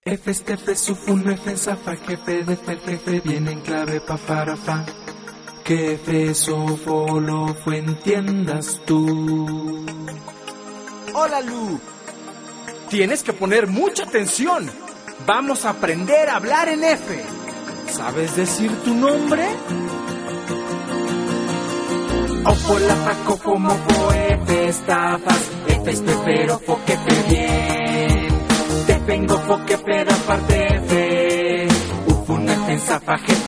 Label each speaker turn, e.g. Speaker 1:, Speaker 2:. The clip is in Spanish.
Speaker 1: F, F, sufun, F, zafa, jefe, de jefe, viene en clave, pa, para, fa. Que F, sofo, lo fue, entiendas tú.
Speaker 2: Hola, Lu. Tienes que poner mucha atención. Vamos a aprender a hablar en F. ¿Sabes decir tu nombre?
Speaker 1: Ofo, la, fa, cofo, mofo, F, estafas, F, pero, fo, que fe, bien. Te vengo, fo, que fe, da parte, F. Ufun, F, zafa, jefe,